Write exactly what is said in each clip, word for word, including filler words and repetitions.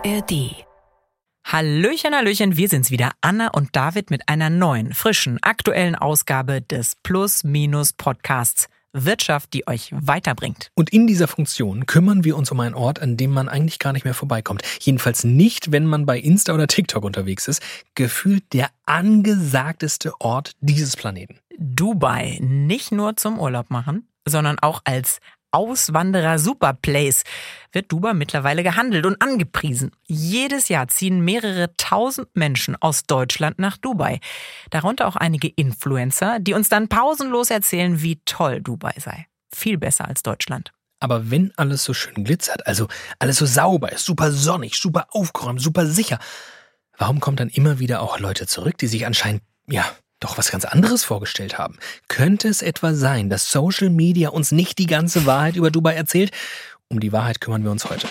R D. Hallöchen, Hallöchen, wir sind's wieder, Anna und David mit einer neuen, frischen, aktuellen Ausgabe des Plus-Minus-Podcasts Wirtschaft, die euch weiterbringt. Und in dieser Funktion kümmern wir uns um einen Ort, an dem man eigentlich gar nicht mehr vorbeikommt. Jedenfalls nicht, wenn man bei Insta oder TikTok unterwegs ist. Gefühlt der angesagteste Ort dieses Planeten. Dubai, nicht nur zum Urlaub machen, sondern auch als Auswanderer-Superplace wird Dubai mittlerweile gehandelt und angepriesen. Jedes Jahr ziehen mehrere tausend Menschen aus Deutschland nach Dubai. Darunter auch einige Influencer, die uns dann pausenlos erzählen, wie toll Dubai sei. Viel besser als Deutschland. Aber wenn alles so schön glitzert, also alles so sauber ist, super sonnig, super aufgeräumt, super sicher, warum kommen dann immer wieder auch Leute zurück, die sich anscheinend, ja, doch was ganz anderes vorgestellt haben? Könnte es etwa sein, dass Social Media uns nicht die ganze Wahrheit über Dubai erzählt? Um die Wahrheit kümmern wir uns heute.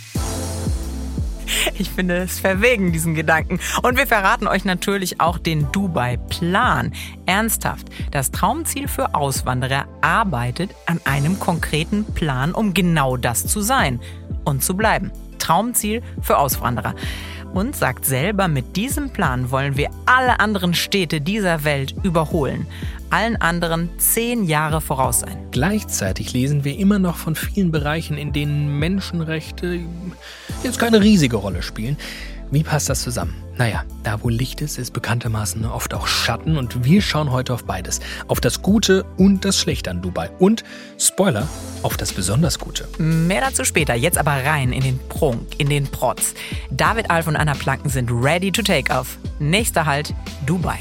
Ich finde es verwegen, diesen Gedanken. Und wir verraten euch natürlich auch den Dubai-Plan. Ernsthaft, das Traumziel für Auswanderer arbeitet an einem konkreten Plan, um genau das zu sein und zu bleiben. Traumziel für Auswanderer. Und sagt selber, mit diesem Plan wollen wir alle anderen Städte dieser Welt überholen. Allen anderen zehn Jahre voraus sein. Gleichzeitig lesen wir immer noch von vielen Bereichen, in denen Menschenrechte jetzt keine riesige Rolle spielen. Wie passt das zusammen? Naja, da wo Licht ist, ist bekanntermaßen oft auch Schatten und wir schauen heute auf beides. Auf das Gute und das Schlechte an Dubai. Und, Spoiler, auf das besonders Gute. Mehr dazu später, jetzt aber rein in den Prunk, in den Protz. David Alf und Anna Planken sind ready to take off. Nächster Halt, Dubai.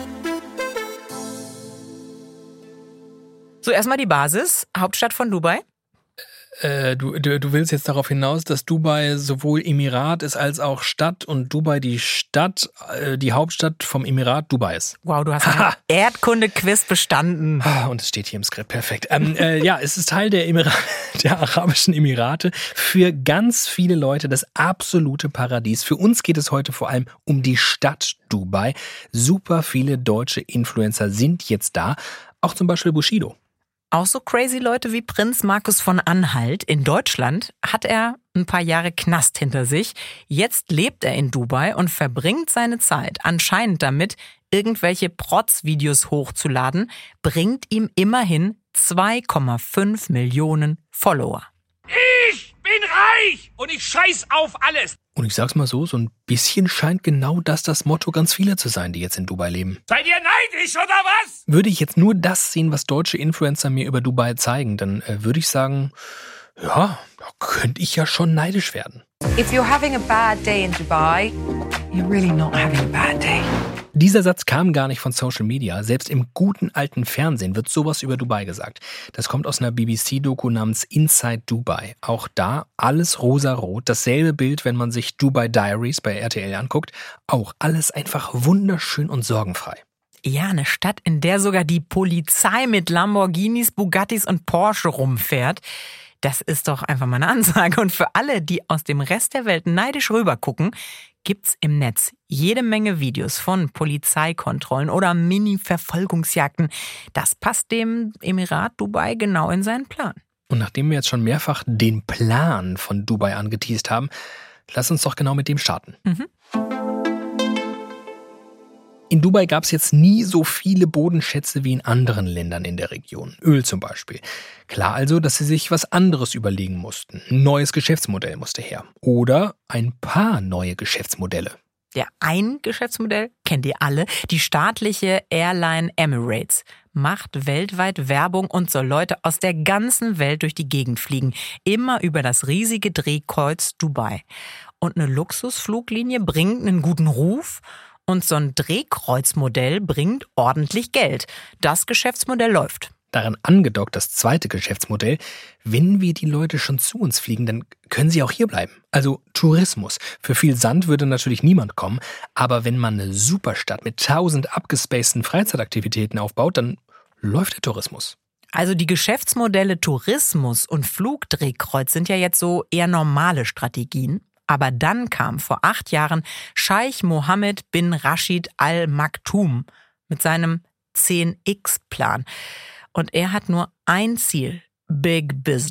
So, erstmal die Basis, Hauptstadt von Dubai. Äh, du, du, du willst jetzt darauf hinaus, dass Dubai sowohl Emirat ist als auch Stadt und Dubai die Stadt, äh, die Hauptstadt vom Emirat Dubai ist. Wow, du hast einen Erdkunde-Quiz bestanden. Und es steht hier im Skript, perfekt. Ähm, äh, ja, es ist Teil der, Emira- der Arabischen Emirate. Für ganz viele Leute das absolute Paradies. Für uns geht es heute vor allem um die Stadt Dubai. Super viele deutsche Influencer sind jetzt da, auch zum Beispiel Bushido. Auch so crazy Leute wie Prinz Markus von Anhalt. In Deutschland hat er ein paar Jahre Knast hinter sich. Jetzt lebt er in Dubai und verbringt seine Zeit anscheinend damit, irgendwelche Protz-Videos hochzuladen, bringt ihm immerhin zwei Komma fünf Millionen Follower. Ich bin reich und ich scheiß auf alles. Und ich sag's mal so, so ein bisschen scheint genau das das Motto ganz vieler zu sein, die jetzt in Dubai leben. Seid ihr neidisch oder was? Würde ich jetzt nur das sehen, was deutsche Influencer mir über Dubai zeigen, dann äh, würde ich sagen, ja, da könnte ich ja schon neidisch werden. If you're having a bad day in Dubai, you're really not having a bad day. Dieser Satz kam gar nicht von Social Media. Selbst im guten alten Fernsehen wird sowas über Dubai gesagt. Das kommt aus einer B B C-Doku namens Inside Dubai. Auch da alles rosarot. Dasselbe Bild, wenn man sich Dubai Diaries bei R T L anguckt. Auch alles einfach wunderschön und sorgenfrei. Ja, eine Stadt, in der sogar die Polizei mit Lamborghinis, Bugattis und Porsche rumfährt. Das ist doch einfach mal eine Ansage. Und für alle, die aus dem Rest der Welt neidisch rübergucken, gibt's im Netz jede Menge Videos von Polizeikontrollen oder Mini-Verfolgungsjagden. Das passt dem Emirat Dubai genau in seinen Plan. Und nachdem wir jetzt schon mehrfach den Plan von Dubai angeteast haben, lass uns doch genau mit dem starten. Mhm. In Dubai gab es jetzt nie so viele Bodenschätze wie in anderen Ländern in der Region. Öl zum Beispiel. Klar also, dass sie sich was anderes überlegen mussten. Ein neues Geschäftsmodell musste her. Oder ein paar neue Geschäftsmodelle. Ja, ein Geschäftsmodell kennt ihr alle. Die staatliche Airline Emirates macht weltweit Werbung und soll Leute aus der ganzen Welt durch die Gegend fliegen. Immer über das riesige Drehkreuz Dubai. Und eine Luxusfluglinie bringt einen guten Ruf. Und so ein Drehkreuzmodell bringt ordentlich Geld. Das Geschäftsmodell läuft. Daran angedockt das zweite Geschäftsmodell. Wenn wir die Leute schon zu uns fliegen, dann können sie auch hier bleiben. Also Tourismus. Für viel Sand würde natürlich niemand kommen. Aber wenn man eine Superstadt mit tausend abgespaceden Freizeitaktivitäten aufbaut, dann läuft der Tourismus. Also die Geschäftsmodelle Tourismus und Flugdrehkreuz sind ja jetzt so eher normale Strategien. Aber dann kam vor acht Jahren Scheich Mohammed bin Rashid Al Maktoum mit seinem zehn X Plan. Und er hat nur ein Ziel, Big Business.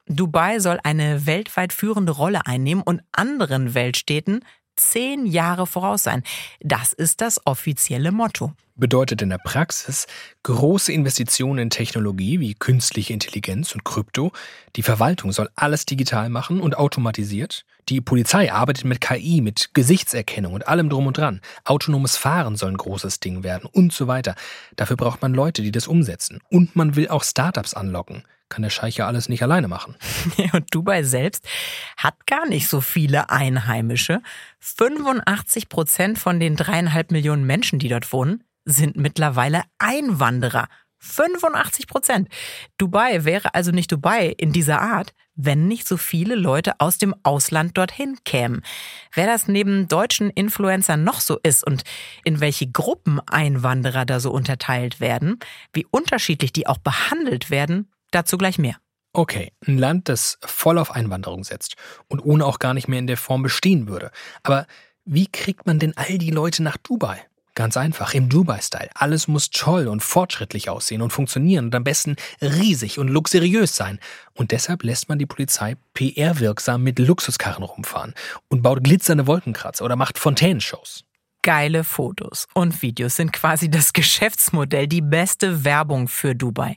Dubai soll eine weltweit führende Rolle einnehmen und anderen Weltstädten zehn Jahre voraus sein. Das ist das offizielle Motto. Bedeutet in der Praxis große Investitionen in Technologie wie künstliche Intelligenz und Krypto. Die Verwaltung soll alles digital machen und automatisiert. Die Polizei arbeitet mit K I, mit Gesichtserkennung und allem drum und dran. Autonomes Fahren soll ein großes Ding werden und so weiter. Dafür braucht man Leute, die das umsetzen. Und man will auch Startups anlocken. Kann der Scheich ja alles nicht alleine machen. Und Dubai selbst hat gar nicht so viele Einheimische. fünfundachtzig Prozent von den dreieinhalb Millionen Menschen, die dort wohnen, sind mittlerweile Einwanderer. fünfundachtzig Prozent. Dubai wäre also nicht Dubai in dieser Art, wenn nicht so viele Leute aus dem Ausland dorthin kämen. Wer das neben deutschen Influencern noch so ist und in welche Gruppen Einwanderer da so unterteilt werden, wie unterschiedlich die auch behandelt werden, dazu gleich mehr. Okay, ein Land, das voll auf Einwanderung setzt und ohne auch gar nicht mehr in der Form bestehen würde. Aber wie kriegt man denn all die Leute nach Dubai? Ganz einfach, im Dubai-Style. Alles muss toll und fortschrittlich aussehen und funktionieren und am besten riesig und luxuriös sein. Und deshalb lässt man die Polizei P R-wirksam mit Luxuskarren rumfahren und baut glitzernde Wolkenkratzer oder macht Fontänenshows. Geile Fotos und Videos sind quasi das Geschäftsmodell, die beste Werbung für Dubai.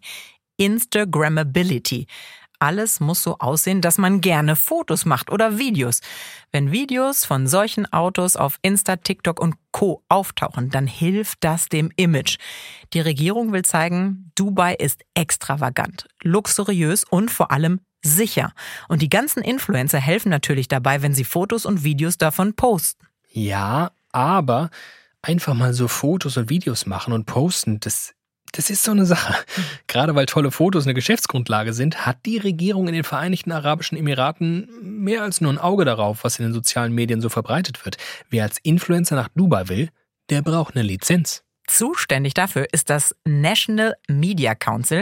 Instagrammability. Alles muss so aussehen, dass man gerne Fotos macht oder Videos. Wenn Videos von solchen Autos auf Insta, TikTok und Co. auftauchen, dann hilft das dem Image. Die Regierung will zeigen, Dubai ist extravagant, luxuriös und vor allem sicher. Und die ganzen Influencer helfen natürlich dabei, wenn sie Fotos und Videos davon posten. Ja, aber einfach mal so Fotos und Videos machen und posten, das Das ist so eine Sache. Gerade weil tolle Fotos eine Geschäftsgrundlage sind, hat die Regierung in den Vereinigten Arabischen Emiraten mehr als nur ein Auge darauf, was in den sozialen Medien so verbreitet wird. Wer als Influencer nach Dubai will, der braucht eine Lizenz. Zuständig dafür ist das National Media Council,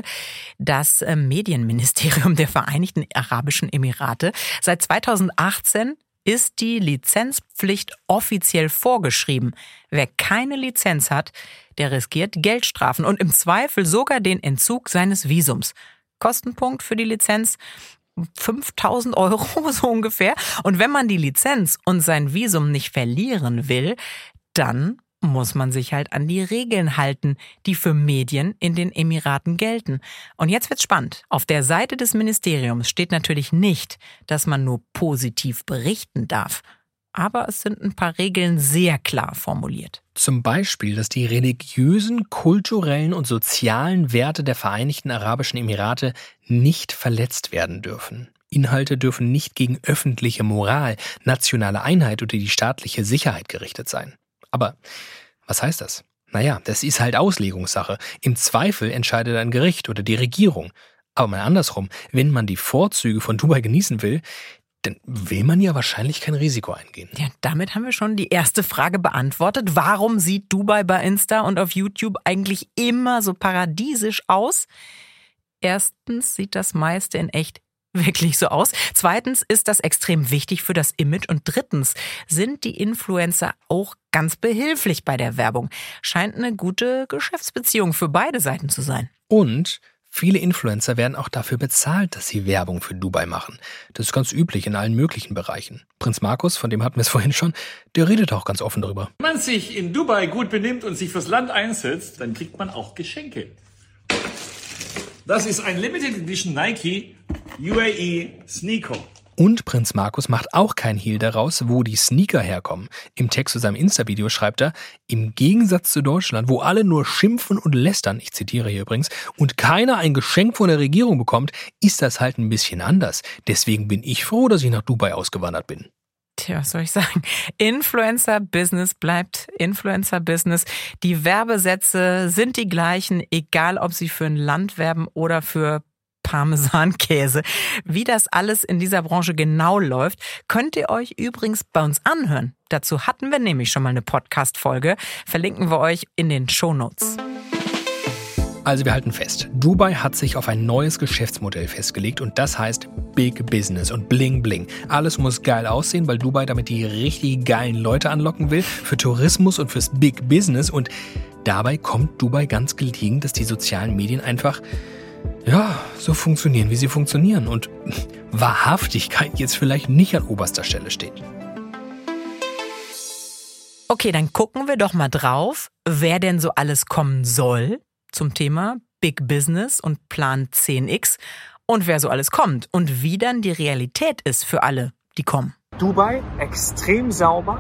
das Medienministerium der Vereinigten Arabischen Emirate. Seit zweitausendachtzehn ist die Lizenzpflicht offiziell vorgeschrieben. Wer keine Lizenz hat, der riskiert Geldstrafen und im Zweifel sogar den Entzug seines Visums. Kostenpunkt für die Lizenz fünftausend Euro so ungefähr. Und wenn man die Lizenz und sein Visum nicht verlieren will, dann muss man sich halt an die Regeln halten, die für Medien in den Emiraten gelten. Und jetzt wird's spannend. Auf der Seite des Ministeriums steht natürlich nicht, dass man nur positiv berichten darf. Aber es sind ein paar Regeln sehr klar formuliert. Zum Beispiel, dass die religiösen, kulturellen und sozialen Werte der Vereinigten Arabischen Emirate nicht verletzt werden dürfen. Inhalte dürfen nicht gegen öffentliche Moral, nationale Einheit oder die staatliche Sicherheit gerichtet sein. Aber was heißt das? Naja, das ist halt Auslegungssache. Im Zweifel entscheidet ein Gericht oder die Regierung. Aber mal andersrum, wenn man die Vorzüge von Dubai genießen will, dann will man ja wahrscheinlich kein Risiko eingehen. Ja, damit haben wir schon die erste Frage beantwortet. Warum sieht Dubai bei Insta und auf YouTube eigentlich immer so paradiesisch aus? Erstens sieht das meiste in echt wirklich so aus. Zweitens ist das extrem wichtig für das Image. Und drittens sind die Influencer auch ganz behilflich bei der Werbung. Scheint eine gute Geschäftsbeziehung für beide Seiten zu sein. Und viele Influencer werden auch dafür bezahlt, dass sie Werbung für Dubai machen. Das ist ganz üblich in allen möglichen Bereichen. Prinz Markus, von dem hatten wir es vorhin schon, der redet auch ganz offen drüber. Wenn man sich in Dubai gut benimmt und sich fürs Land einsetzt, dann kriegt man auch Geschenke. Das ist ein Limited Edition Nike U A E Sneaker. Und Prinz Markus macht auch kein Hehl daraus, wo die Sneaker herkommen. Im Text zu seinem Insta-Video schreibt er, im Gegensatz zu Deutschland, wo alle nur schimpfen und lästern, ich zitiere hier übrigens, und keiner ein Geschenk von der Regierung bekommt, ist das halt ein bisschen anders. Deswegen bin ich froh, dass ich nach Dubai ausgewandert bin. Tja, was soll ich sagen? Influencer-Business bleibt Influencer-Business. Die Werbesätze sind die gleichen, egal ob sie für ein Land werben oder für Parmesankäse. Wie das alles in dieser Branche genau läuft, könnt ihr euch übrigens bei uns anhören. Dazu hatten wir nämlich schon mal eine Podcast-Folge. Verlinken wir euch in den Shownotes. Also wir halten fest, Dubai hat sich auf ein neues Geschäftsmodell festgelegt und das heißt Big Business und Bling Bling. Alles muss geil aussehen, weil Dubai damit die richtig geilen Leute anlocken will, für Tourismus und fürs Big Business und dabei kommt Dubai ganz gelegen, dass die sozialen Medien einfach ja, so funktionieren, wie sie funktionieren und Wahrhaftigkeit jetzt vielleicht nicht an oberster Stelle steht. Okay, dann gucken wir doch mal drauf, wer denn so alles kommen soll zum Thema Big Business und Plan zehn x und wer so alles kommt und wie dann die Realität ist für alle, die kommen. Dubai, extrem sauber,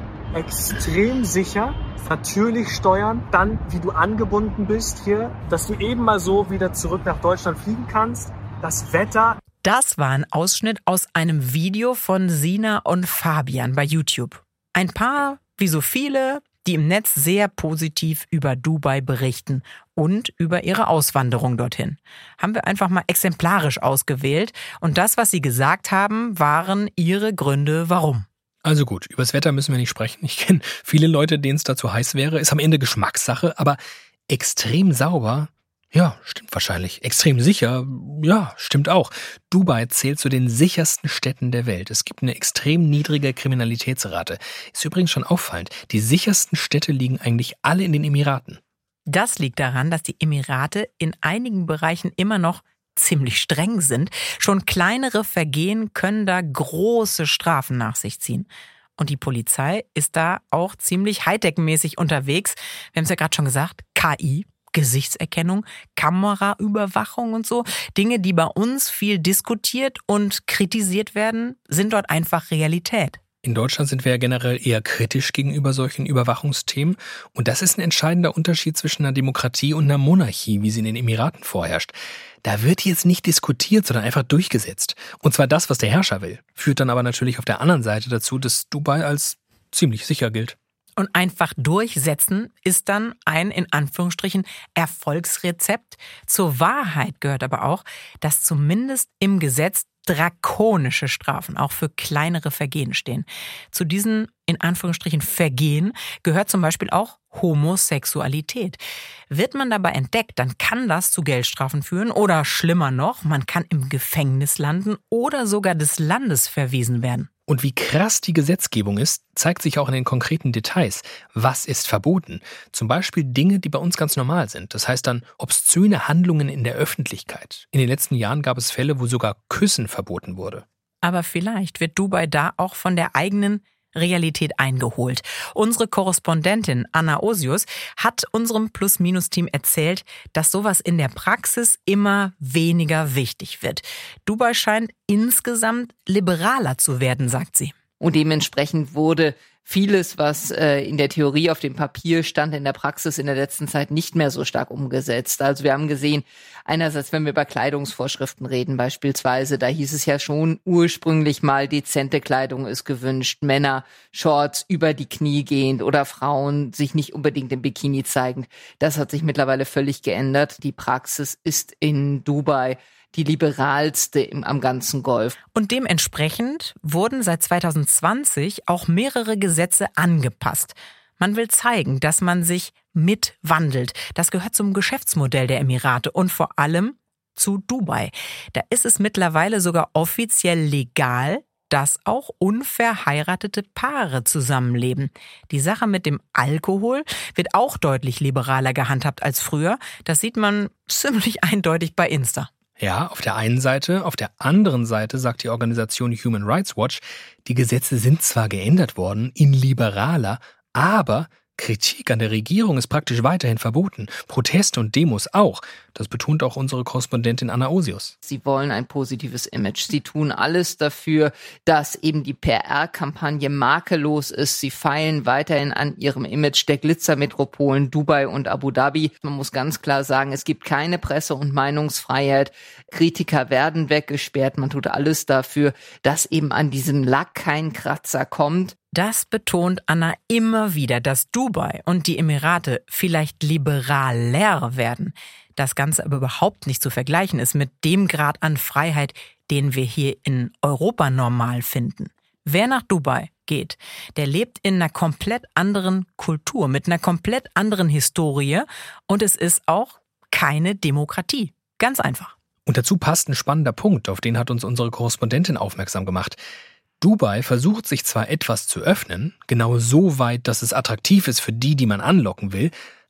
extrem sicher, natürlich Steuern, dann wie du angebunden bist hier, dass du eben mal so wieder zurück nach Deutschland fliegen kannst, das Wetter. Das war ein Ausschnitt aus einem Video von Sina und Fabian bei YouTube. Ein paar, wie so viele, die im Netz sehr positiv über Dubai berichten und über ihre Auswanderung dorthin. Haben wir einfach mal exemplarisch ausgewählt und das, was sie gesagt haben, waren ihre Gründe, warum. Also gut, übers Wetter müssen wir nicht sprechen. Ich kenne viele Leute, denen es dazu heiß wäre. Ist am Ende Geschmackssache, aber extrem sauber, ja, stimmt wahrscheinlich. Extrem sicher, ja, stimmt auch. Dubai zählt zu den sichersten Städten der Welt. Es gibt eine extrem niedrige Kriminalitätsrate. Ist übrigens schon auffallend. Die sichersten Städte liegen eigentlich alle in den Emiraten. Das liegt daran, dass die Emirate in einigen Bereichen immer noch ziemlich streng sind. Schon kleinere Vergehen können da große Strafen nach sich ziehen. Und die Polizei ist da auch ziemlich Hightech-mäßig unterwegs. Wir haben es ja gerade schon gesagt, K I, Gesichtserkennung, Kameraüberwachung und so. Dinge, die bei uns viel diskutiert und kritisiert werden, sind dort einfach Realität. In Deutschland sind wir ja generell eher kritisch gegenüber solchen Überwachungsthemen. Und das ist ein entscheidender Unterschied zwischen einer Demokratie und einer Monarchie, wie sie in den Emiraten vorherrscht. Da wird jetzt nicht diskutiert, sondern einfach durchgesetzt. Und zwar das, was der Herrscher will. Führt dann aber natürlich auf der anderen Seite dazu, dass Dubai als ziemlich sicher gilt. Und einfach durchsetzen ist dann ein, in Anführungsstrichen, Erfolgsrezept. Zur Wahrheit gehört aber auch, dass zumindest im Gesetz drakonische Strafen auch für kleinere Vergehen stehen. Zu diesen, in Anführungsstrichen, Vergehen gehört zum Beispiel auch Homosexualität. Wird man dabei entdeckt, dann kann das zu Geldstrafen führen oder schlimmer noch, man kann im Gefängnis landen oder sogar des Landes verwiesen werden. Und wie krass die Gesetzgebung ist, zeigt sich auch in den konkreten Details. Was ist verboten? Zum Beispiel Dinge, die bei uns ganz normal sind. Das heißt dann obszöne Handlungen in der Öffentlichkeit. In den letzten Jahren gab es Fälle, wo sogar Küssen verboten wurde. Aber vielleicht wird Dubai da auch von der eigenen Realität eingeholt. Unsere Korrespondentin Anna Osius hat unserem Plus-Minus-Team erzählt, dass sowas in der Praxis immer weniger wichtig wird. Dubai scheint insgesamt liberaler zu werden, sagt sie. Und dementsprechend wurde vieles, was äh, in der Theorie auf dem Papier stand, in der Praxis in der letzten Zeit nicht mehr so stark umgesetzt. Also wir haben gesehen, einerseits, wenn wir über Kleidungsvorschriften reden beispielsweise, da hieß es ja schon ursprünglich mal, dezente Kleidung ist gewünscht, Männer Shorts über die Knie gehend oder Frauen sich nicht unbedingt im Bikini zeigend. Das hat sich mittlerweile völlig geändert. Die Praxis ist in Dubai die liberalste im, am ganzen Golf. Und dementsprechend wurden seit zwanzig zwanzig auch mehrere Gesetze angepasst. Man will zeigen, dass man sich mitwandelt. Das gehört zum Geschäftsmodell der Emirate und vor allem zu Dubai. Da ist es mittlerweile sogar offiziell legal, dass auch unverheiratete Paare zusammenleben. Die Sache mit dem Alkohol wird auch deutlich liberaler gehandhabt als früher. Das sieht man ziemlich eindeutig bei Insta. Ja, auf der einen Seite, auf der anderen Seite sagt die Organisation Human Rights Watch, die Gesetze sind zwar geändert worden, in liberaler, aber Kritik an der Regierung ist praktisch weiterhin verboten. Proteste und Demos auch. Das betont auch unsere Korrespondentin Anna Osius. Sie wollen ein positives Image. Sie tun alles dafür, dass eben die P R-Kampagne makellos ist. Sie feilen weiterhin an ihrem Image der Glitzermetropolen Dubai und Abu Dhabi. Man muss ganz klar sagen, es gibt keine Presse- und Meinungsfreiheit. Kritiker werden weggesperrt. Man tut alles dafür, dass eben an diesem Lack kein Kratzer kommt. Das betont Anna immer wieder, dass Dubai und die Emirate vielleicht liberaler werden. Das Ganze aber überhaupt nicht zu vergleichen ist mit dem Grad an Freiheit, den wir hier in Europa normal finden. Wer nach Dubai geht, der lebt in einer komplett anderen Kultur, mit einer komplett anderen Historie und es ist auch keine Demokratie. Ganz einfach. Und dazu passt ein spannender Punkt, auf den hat uns unsere Korrespondentin aufmerksam gemacht. Dubai versucht sich zwar etwas zu öffnen, genau so weit, dass es attraktiv ist für die, die man anlocken will,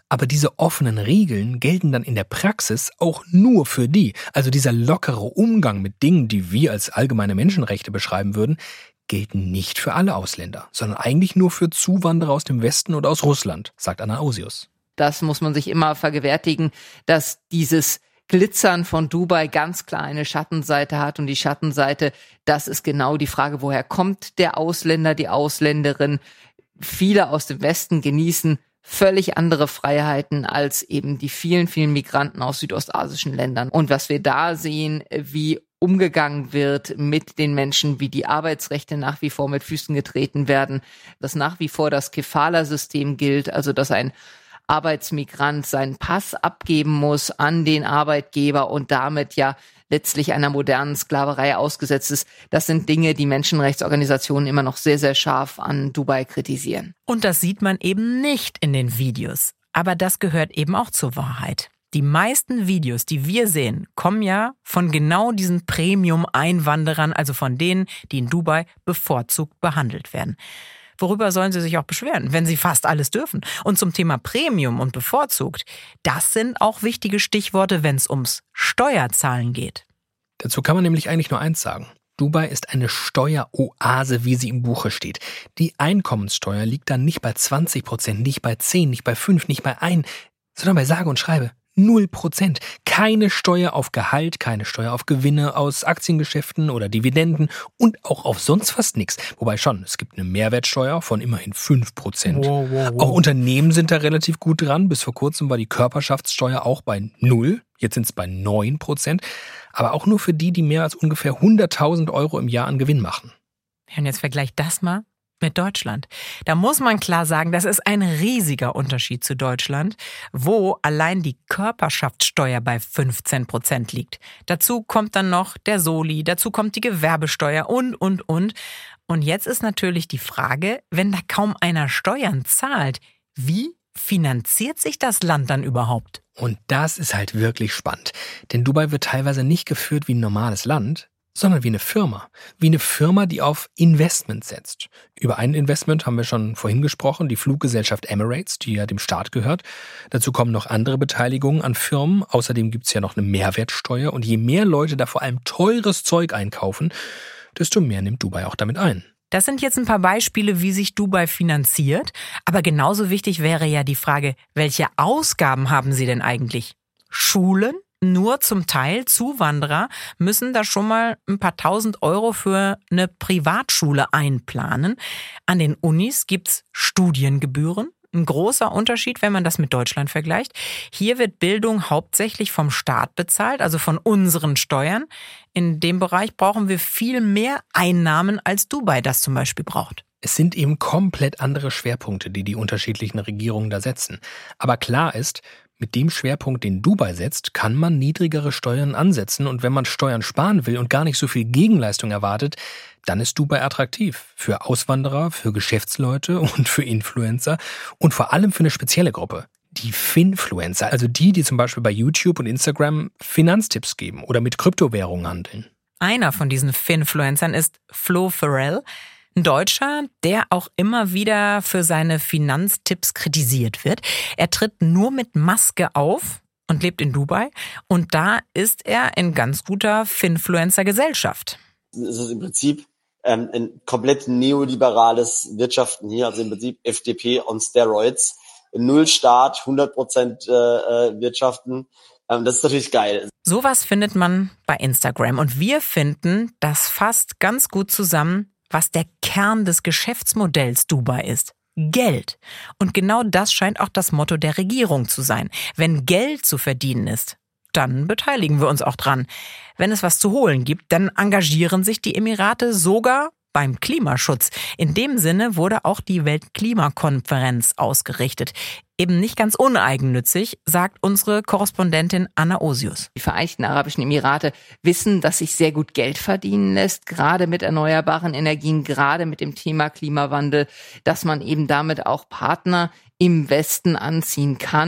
Aber diese offenen Regeln gelten dann in der Praxis auch nur für die. Also dieser lockere Umgang mit Dingen, die wir als allgemeine Menschenrechte beschreiben würden, gelten nicht für alle Ausländer, sondern eigentlich nur für Zuwanderer aus dem Westen oder aus Russland, sagt Anaosius. Das muss man sich immer vergewärtigen, dass dieses Glitzern von Dubai ganz klar eine Schattenseite hat. Und die Schattenseite, das ist genau die Frage, woher kommt der Ausländer, die Ausländerin? Viele aus dem Westen genießen völlig andere Freiheiten als eben die vielen, vielen Migranten aus südostasischen Ländern. Und was wir da sehen, wie umgegangen wird mit den Menschen, wie die Arbeitsrechte nach wie vor mit Füßen getreten werden, dass nach wie vor das Kefala-System gilt, also dass ein Arbeitsmigrant seinen Pass abgeben muss an den Arbeitgeber und damit ja letztlich einer modernen Sklaverei ausgesetzt ist. Das sind Dinge, die Menschenrechtsorganisationen immer noch sehr, sehr scharf an Dubai kritisieren. Und das sieht man eben nicht in den Videos. Aber das gehört eben auch zur Wahrheit. Die meisten Videos, die wir sehen, kommen ja von genau diesen Premium-Einwanderern, also von denen, die in Dubai bevorzugt behandelt werden. Worüber sollen sie sich auch beschweren, wenn sie fast alles dürfen? Und zum Thema Premium und bevorzugt, das sind auch wichtige Stichworte, wenn es ums Steuerzahlen geht. Dazu kann man nämlich eigentlich nur eins sagen. Dubai ist eine Steueroase, wie sie im Buche steht. Die Einkommenssteuer liegt dann nicht bei zwanzig Prozent, nicht bei zehn, nicht bei fünf, nicht bei eins, sondern bei sage und schreibe null Prozent. Keine Steuer auf Gehalt, keine Steuer auf Gewinne aus Aktiengeschäften oder Dividenden und auch auf sonst fast nichts. Wobei schon, es gibt eine Mehrwertsteuer von immerhin fünf Prozent. Wow, wow, wow. Auch Unternehmen sind da relativ gut dran. Bis vor kurzem war die Körperschaftssteuer auch bei null. Jetzt sind es bei neun Prozent. Aber auch nur für die, die mehr als ungefähr hunderttausend Euro im Jahr an Gewinn machen. Ja, und jetzt vergleich das mal mit Deutschland. Da muss man klar sagen, das ist ein riesiger Unterschied zu Deutschland, wo allein die Körperschaftssteuer bei fünfzehn Prozent liegt. Dazu kommt dann noch der Soli, dazu kommt die Gewerbesteuer und, und, und. Und jetzt ist natürlich die Frage, wenn da kaum einer Steuern zahlt, wie finanziert sich das Land dann überhaupt? Und das ist halt wirklich spannend. Denn Dubai wird teilweise nicht geführt wie ein normales Land, sondern wie eine Firma. Wie eine Firma, die auf Investment setzt. Über ein Investment haben wir schon vorhin gesprochen, die Fluggesellschaft Emirates, die ja dem Staat gehört. Dazu kommen noch andere Beteiligungen an Firmen. Außerdem gibt's ja noch eine Mehrwertsteuer. Und je mehr Leute da vor allem teures Zeug einkaufen, desto mehr nimmt Dubai auch damit ein. Das sind jetzt ein paar Beispiele, wie sich Dubai finanziert. Aber genauso wichtig wäre ja die Frage, welche Ausgaben haben sie denn eigentlich? Schulen? Nur zum Teil Zuwanderer müssen da schon mal ein paar tausend Euro für eine Privatschule einplanen. An den Unis gibt's Studiengebühren. Ein großer Unterschied, wenn man das mit Deutschland vergleicht. Hier wird Bildung hauptsächlich vom Staat bezahlt, also von unseren Steuern. In dem Bereich brauchen wir viel mehr Einnahmen, als Dubai das zum Beispiel braucht. Es sind eben komplett andere Schwerpunkte, die die unterschiedlichen Regierungen da setzen. Aber klar ist, mit dem Schwerpunkt, den Dubai setzt, kann man niedrigere Steuern ansetzen. Und wenn man Steuern sparen will und gar nicht so viel Gegenleistung erwartet, dann ist Dubai attraktiv. Für Auswanderer, für Geschäftsleute und für Influencer und vor allem für eine spezielle Gruppe. Die Finfluencer, also die, die zum Beispiel bei YouTube und Instagram Finanztipps geben oder mit Kryptowährungen handeln. Einer von diesen Finfluencern ist Flo Farrell. Ein Deutscher, der auch immer wieder für seine Finanztipps kritisiert wird. Er tritt nur mit Maske auf und lebt in Dubai. Und da ist er in ganz guter Finfluencer-Gesellschaft. Es ist im Prinzip ähm, ein komplett neoliberales Wirtschaften hier, also im Prinzip F D P on Steroids. Null Staat, hundert Prozent äh, Wirtschaften. Ähm, das ist natürlich geil. Sowas findet man bei Instagram. Und wir finden, das fasst ganz gut zusammen, was der Kern des Geschäftsmodells Dubai ist. Geld. Und genau das scheint auch das Motto der Regierung zu sein. Wenn Geld zu verdienen ist, dann beteiligen wir uns auch dran. Wenn es was zu holen gibt, dann engagieren sich die Emirate sogar beim Klimaschutz. In dem Sinne wurde auch die Weltklimakonferenz ausgerichtet. Eben nicht ganz uneigennützig, sagt unsere Korrespondentin Anaosius. Die Vereinigten Arabischen Emirate wissen, dass sich sehr gut Geld verdienen lässt, gerade mit erneuerbaren Energien, gerade mit dem Thema Klimawandel, dass man eben damit auch Partner im Westen anziehen kann.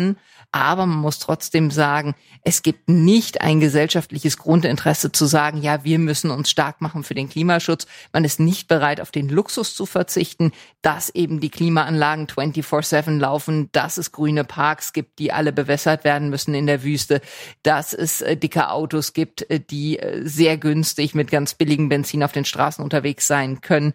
Aber man muss trotzdem sagen, es gibt nicht ein gesellschaftliches Grundinteresse zu sagen, ja, wir müssen uns stark machen für den Klimaschutz. Man ist nicht bereit, auf den Luxus zu verzichten, dass eben die Klimaanlagen vierundzwanzig sieben laufen, dass es grüne Parks gibt, die alle bewässert werden müssen in der Wüste, dass es äh, dicke Autos gibt, äh, die äh, sehr günstig mit ganz billigem Benzin auf den Straßen unterwegs sein können.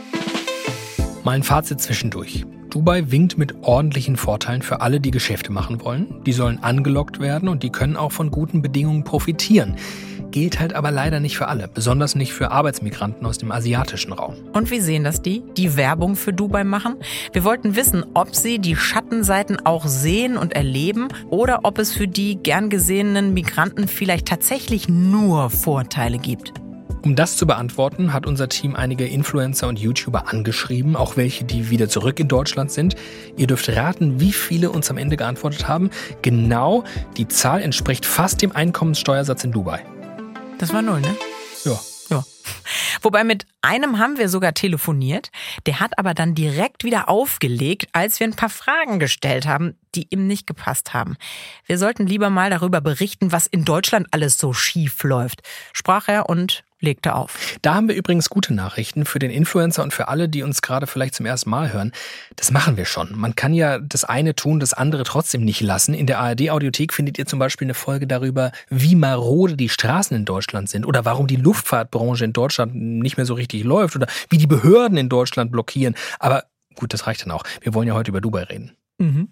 Mal ein Fazit zwischendurch. Dubai winkt mit ordentlichen Vorteilen für alle, die Geschäfte machen wollen. Die sollen angelockt werden und die können auch von guten Bedingungen profitieren. Gilt halt aber leider nicht für alle, besonders nicht für Arbeitsmigranten aus dem asiatischen Raum. Und wie sehen das die, die Werbung für Dubai machen? Wir wollten wissen, ob sie die Schattenseiten auch sehen und erleben oder ob es für die gern gesehenen Migranten vielleicht tatsächlich nur Vorteile gibt. Um das zu beantworten, hat unser Team einige Influencer und YouTuber angeschrieben, auch welche, die wieder zurück in Deutschland sind. Ihr dürft raten, wie viele uns am Ende geantwortet haben. Genau, die Zahl entspricht fast dem Einkommenssteuersatz in Dubai. Das war null, ne? Ja. Ja. Wobei mit einem haben wir sogar telefoniert. Der hat aber dann direkt wieder aufgelegt, als wir ein paar Fragen gestellt haben, die ihm nicht gepasst haben. Wir sollten lieber mal darüber berichten, was in Deutschland alles so schief läuft, sprach er und legte auf. Da haben wir übrigens gute Nachrichten für den Influencer und für alle, die uns gerade vielleicht zum ersten Mal hören. Das machen wir schon. Man kann ja das eine tun, das andere trotzdem nicht lassen. In der A R D-Audiothek findet ihr zum Beispiel eine Folge darüber, wie marode die Straßen in Deutschland sind oder warum die Luftfahrtbranche in Deutschland nicht mehr so richtig läuft oder wie die Behörden in Deutschland blockieren. Aber gut, das reicht dann auch. Wir wollen ja heute über Dubai reden. Mhm.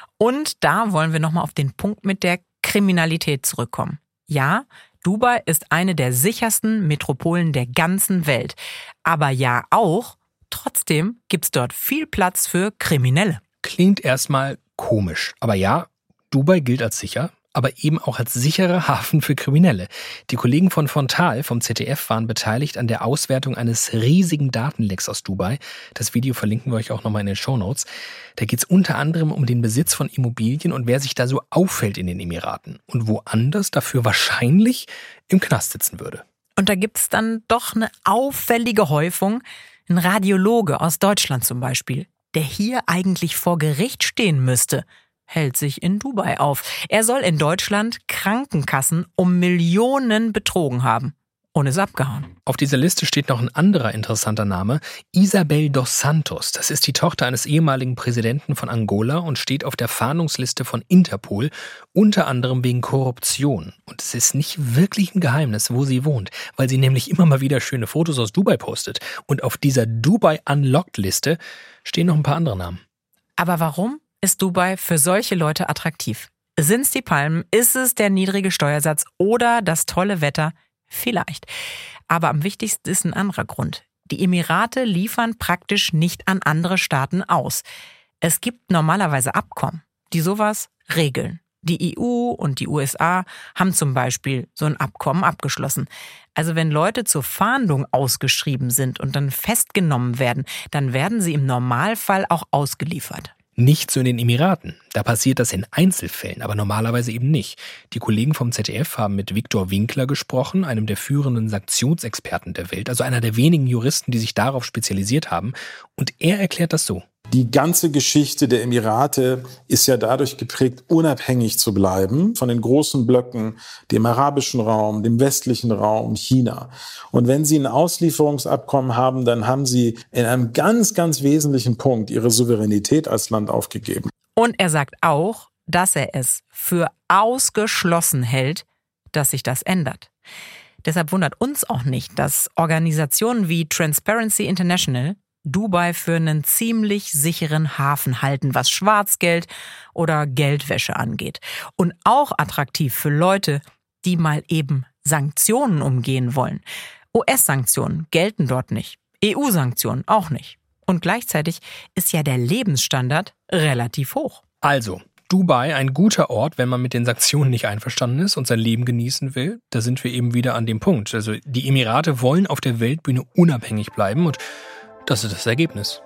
Und da wollen wir nochmal auf den Punkt mit der Kriminalität zurückkommen. Ja, Dubai ist eine der sichersten Metropolen der ganzen Welt. Aber ja auch, trotzdem gibt's dort viel Platz für Kriminelle. Klingt erstmal komisch. Aber ja, Dubai gilt als sicher, aber eben auch als sicherer Hafen für Kriminelle. Die Kollegen von Fontal vom Z D F waren beteiligt an der Auswertung eines riesigen Datenlecks aus Dubai. Das Video verlinken wir euch auch nochmal in den Shownotes. Da geht es unter anderem um den Besitz von Immobilien und wer sich da so auffällt in den Emiraten und woanders dafür wahrscheinlich im Knast sitzen würde. Und da gibt's dann doch eine auffällige Häufung. Ein Radiologe aus Deutschland zum Beispiel, der hier eigentlich vor Gericht stehen müsste, hält sich in Dubai auf. Er soll in Deutschland Krankenkassen um Millionen betrogen haben und ist abgehauen. Auf dieser Liste steht noch ein anderer interessanter Name, Isabel dos Santos. Das ist die Tochter eines ehemaligen Präsidenten von Angola und steht auf der Fahndungsliste von Interpol, unter anderem wegen Korruption. Und es ist nicht wirklich ein Geheimnis, wo sie wohnt, weil sie nämlich immer mal wieder schöne Fotos aus Dubai postet. Und auf dieser Dubai Unlocked-Liste stehen noch ein paar andere Namen. Aber warum ist Dubai für solche Leute attraktiv? Sind's die Palmen? Ist es der niedrige Steuersatz oder das tolle Wetter? Vielleicht. Aber am wichtigsten ist ein anderer Grund. Die Emirate liefern praktisch nicht an andere Staaten aus. Es gibt normalerweise Abkommen, die sowas regeln. Die E U und die U S A haben zum Beispiel so ein Abkommen abgeschlossen. Also wenn Leute zur Fahndung ausgeschrieben sind und dann festgenommen werden, dann werden sie im Normalfall auch ausgeliefert. Nicht so in den Emiraten. Da passiert das in Einzelfällen, aber normalerweise eben nicht. Die Kollegen vom Z D F haben mit Viktor Winkler gesprochen, einem der führenden Sanktionsexperten der Welt, also einer der wenigen Juristen, die sich darauf spezialisiert haben. Und er erklärt das so. Die ganze Geschichte der Emirate ist ja dadurch geprägt, unabhängig zu bleiben von den großen Blöcken, dem arabischen Raum, dem westlichen Raum, China. Und wenn Sie ein Auslieferungsabkommen haben, dann haben Sie in einem ganz, ganz wesentlichen Punkt Ihre Souveränität als Land aufgegeben. Und er sagt auch, dass er es für ausgeschlossen hält, dass sich das ändert. Deshalb wundert uns auch nicht, dass Organisationen wie Transparency International Dubai für einen ziemlich sicheren Hafen halten, was Schwarzgeld oder Geldwäsche angeht. Und auch attraktiv für Leute, die mal eben Sanktionen umgehen wollen. U S-Sanktionen gelten dort nicht, E U-Sanktionen auch nicht. Und gleichzeitig ist ja der Lebensstandard relativ hoch. Also, Dubai ein guter Ort, wenn man mit den Sanktionen nicht einverstanden ist und sein Leben genießen will. Da sind wir eben wieder an dem Punkt. Also die Emirate wollen auf der Weltbühne unabhängig bleiben und das ist das Ergebnis.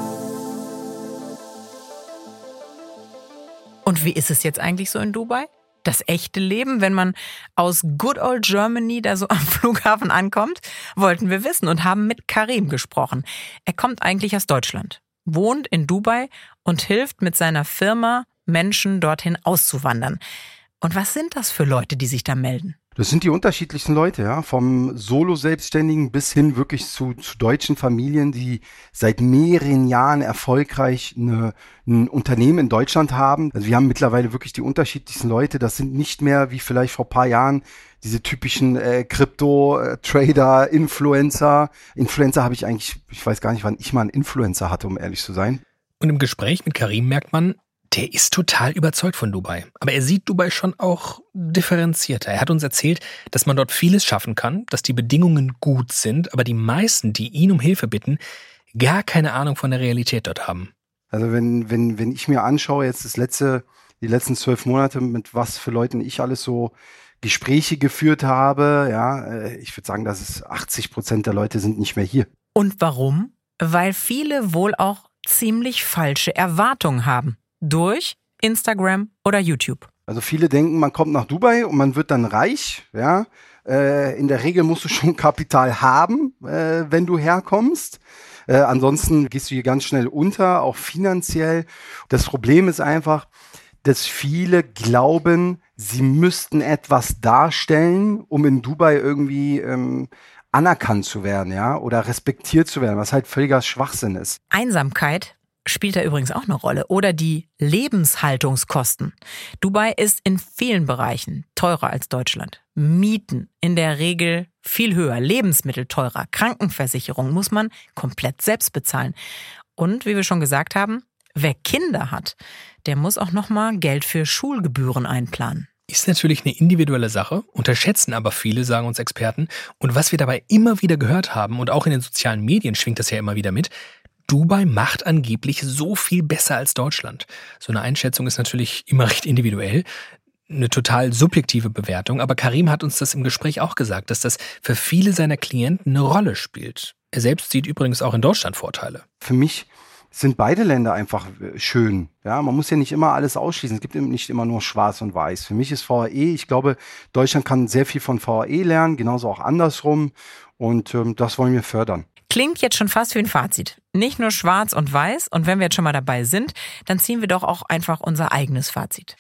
Und wie ist es jetzt eigentlich so in Dubai? Das echte Leben, wenn man aus good old Germany da so am Flughafen ankommt, wollten wir wissen und haben mit Karim gesprochen. Er kommt eigentlich aus Deutschland, wohnt in Dubai und hilft mit seiner Firma Menschen dorthin auszuwandern. Und was sind das für Leute, die sich da melden? Das sind die unterschiedlichsten Leute, ja, vom Solo-Selbstständigen bis hin wirklich zu, zu deutschen Familien, die seit mehreren Jahren erfolgreich eine, ein Unternehmen in Deutschland haben. Also wir haben mittlerweile wirklich die unterschiedlichsten Leute. Das sind nicht mehr wie vielleicht vor ein paar Jahren diese typischen äh, Krypto-Trader, Influencer. Influencer habe ich eigentlich, ich weiß gar nicht, wann ich mal einen Influencer hatte, um ehrlich zu sein. Und im Gespräch mit Karim merkt man, der ist total überzeugt von Dubai. Aber er sieht Dubai schon auch differenzierter. Er hat uns erzählt, dass man dort vieles schaffen kann, dass die Bedingungen gut sind, aber die meisten, die ihn um Hilfe bitten, gar keine Ahnung von der Realität dort haben. Also wenn, wenn, wenn ich mir anschaue, jetzt das letzte, die letzten zwölf Monate, mit was für Leuten ich alles so Gespräche geführt habe, ja, ich würde sagen, dass es achtzig Prozent der Leute sind nicht mehr hier. Und warum? Weil viele wohl auch ziemlich falsche Erwartungen haben. Durch Instagram oder YouTube. Also viele denken, man kommt nach Dubai und man wird dann reich, ja. Äh, in der Regel musst du schon Kapital haben, äh, wenn du herkommst. Äh, ansonsten gehst du hier ganz schnell unter, auch finanziell. Das Problem ist einfach, dass viele glauben, sie müssten etwas darstellen, um in Dubai irgendwie ähm, anerkannt zu werden, ja, oder respektiert zu werden, was halt völliger Schwachsinn ist. Einsamkeit spielt da übrigens auch eine Rolle. Oder die Lebenshaltungskosten. Dubai ist in vielen Bereichen teurer als Deutschland. Mieten in der Regel viel höher, Lebensmittel teurer, Krankenversicherung muss man komplett selbst bezahlen. Und wie wir schon gesagt haben, wer Kinder hat, der muss auch nochmal Geld für Schulgebühren einplanen. Ist natürlich eine individuelle Sache, unterschätzen aber viele, sagen uns Experten. Und was wir dabei immer wieder gehört haben, und auch in den sozialen Medien schwingt das ja immer wieder mit, Dubai macht angeblich so viel besser als Deutschland. So eine Einschätzung ist natürlich immer recht individuell, eine total subjektive Bewertung, aber Karim hat uns das im Gespräch auch gesagt, dass das für viele seiner Klienten eine Rolle spielt. Er selbst sieht übrigens auch in Deutschland Vorteile. Für mich sind beide Länder einfach schön. Ja, man muss ja nicht immer alles ausschließen. Es gibt eben nicht immer nur schwarz und weiß. Für mich ist V A E, ich glaube, Deutschland kann sehr viel von V A E lernen, genauso auch andersrum. Und ähm, das wollen wir fördern. Klingt jetzt schon fast wie ein Fazit. Nicht nur schwarz und weiß. Und wenn wir jetzt schon mal dabei sind, dann ziehen wir doch auch einfach unser eigenes Fazit.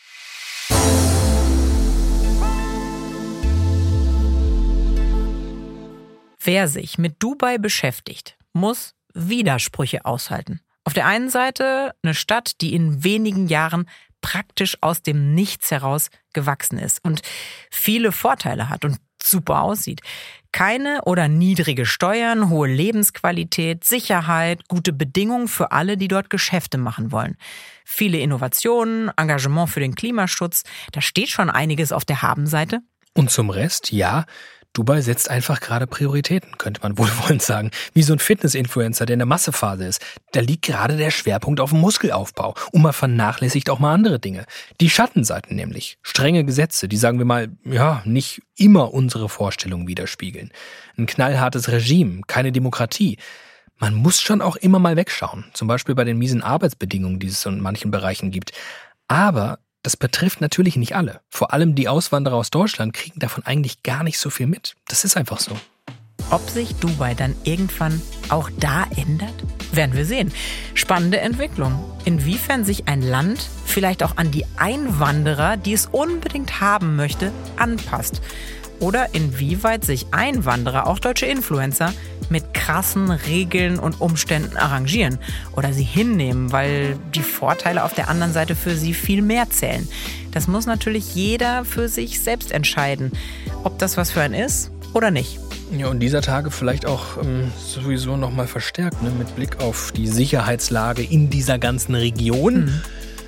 Wer sich mit Dubai beschäftigt, muss Widersprüche aushalten. Auf der einen Seite eine Stadt, die in wenigen Jahren praktisch aus dem Nichts heraus gewachsen ist und viele Vorteile hat und super aussieht. Keine oder niedrige Steuern, hohe Lebensqualität, Sicherheit, gute Bedingungen für alle, die dort Geschäfte machen wollen. Viele Innovationen, Engagement für den Klimaschutz, da steht schon einiges auf der Habenseite. Und zum Rest, ja, Dubai setzt einfach gerade Prioritäten, könnte man wohlwollend sagen. Wie so ein Fitness-Influencer, der in der Massephase ist. Da liegt gerade der Schwerpunkt auf dem Muskelaufbau. Und man vernachlässigt auch mal andere Dinge. Die Schattenseiten nämlich. Strenge Gesetze, die, sagen wir mal, ja, nicht immer unsere Vorstellungen widerspiegeln. Ein knallhartes Regime, keine Demokratie. Man muss schon auch immer mal wegschauen. Zum Beispiel bei den miesen Arbeitsbedingungen, die es in manchen Bereichen gibt. Aber das betrifft natürlich nicht alle. Vor allem die Auswanderer aus Deutschland kriegen davon eigentlich gar nicht so viel mit. Das ist einfach so. Ob sich Dubai dann irgendwann auch da ändert? Werden wir sehen. Spannende Entwicklung. Inwiefern sich ein Land vielleicht auch an die Einwanderer, die es unbedingt haben möchte, anpasst. Oder inwieweit sich Einwanderer, auch deutsche Influencer, mit krassen Regeln und Umständen arrangieren oder sie hinnehmen, weil die Vorteile auf der anderen Seite für sie viel mehr zählen. Das muss natürlich jeder für sich selbst entscheiden, ob das was für einen ist oder nicht. Ja, und dieser Tage vielleicht auch ähm, sowieso nochmal verstärkt, ne, mit Blick auf die Sicherheitslage in dieser ganzen Region. Mhm.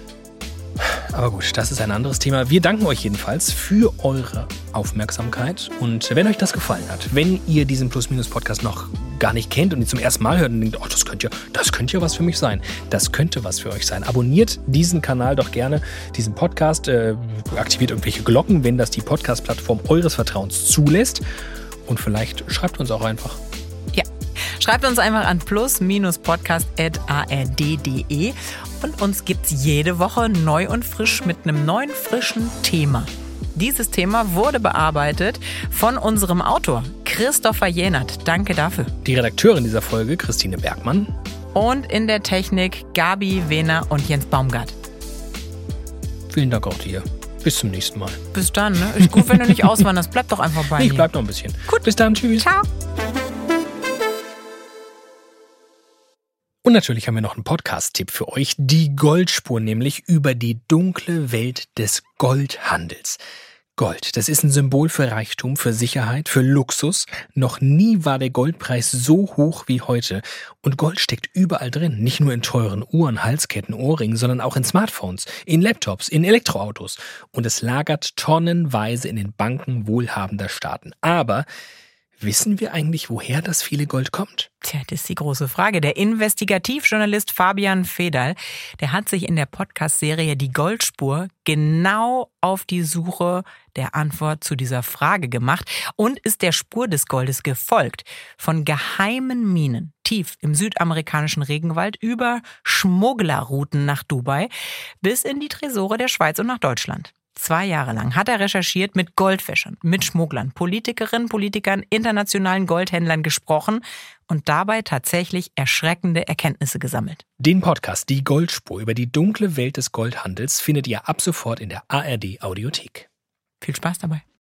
Aber gut, das ist ein anderes Thema. Wir danken euch jedenfalls für eure Aufmerksamkeit. Und wenn euch das gefallen hat, wenn ihr diesen Plus-Minus-Podcast noch gar nicht kennt und ihn zum ersten Mal hört und denkt, oh, das könnte ja, das könnte ja was für mich sein. Das könnte was für euch sein. Abonniert diesen Kanal doch gerne, diesen Podcast. Äh, aktiviert irgendwelche Glocken, wenn das die Podcast-Plattform eures Vertrauens zulässt. Und vielleicht schreibt uns auch einfach. Ja, schreibt uns einfach an plus podcast at a r d punkt d e. Und uns gibt's jede Woche neu und frisch mit einem neuen, frischen Thema. Dieses Thema wurde bearbeitet von unserem Autor Christopher Jenert. Danke dafür. Die Redakteurin dieser Folge, Christine Bergmann. Und in der Technik Gabi Wehner und Jens Baumgart. Vielen Dank auch dir. Bis zum nächsten Mal. Bis dann, ne? Ist gut, wenn du nicht auswanderst. Bleib doch einfach bei Nee, mir. ich bleib noch ein bisschen. Gut. Bis dann, tschüss. Ciao. Und natürlich haben wir noch einen Podcast-Tipp für euch. Die Goldspur, nämlich über die dunkle Welt des Goldhandels. Gold, das ist ein Symbol für Reichtum, für Sicherheit, für Luxus. Noch nie war der Goldpreis so hoch wie heute. Und Gold steckt überall drin. Nicht nur in teuren Uhren, Halsketten, Ohrringen, sondern auch in Smartphones, in Laptops, in Elektroautos. Und es lagert tonnenweise in den Banken wohlhabender Staaten. Aber wissen wir eigentlich, woher das viele Gold kommt? Tja, das ist die große Frage. Der Investigativjournalist Fabian Federl, der hat sich in der Podcast-Serie Die Goldspur genau auf die Suche der Antwort zu dieser Frage gemacht und ist der Spur des Goldes gefolgt. Von geheimen Minen tief im südamerikanischen Regenwald über Schmugglerrouten nach Dubai bis in die Tresore der Schweiz und nach Deutschland. Zwei Jahre lang hat er recherchiert, mit Goldfischern, mit Schmugglern, Politikerinnen, Politikern, internationalen Goldhändlern gesprochen und dabei tatsächlich erschreckende Erkenntnisse gesammelt. Den Podcast Die Goldspur über die dunkle Welt des Goldhandels findet ihr ab sofort in der A R D Audiothek. Viel Spaß dabei.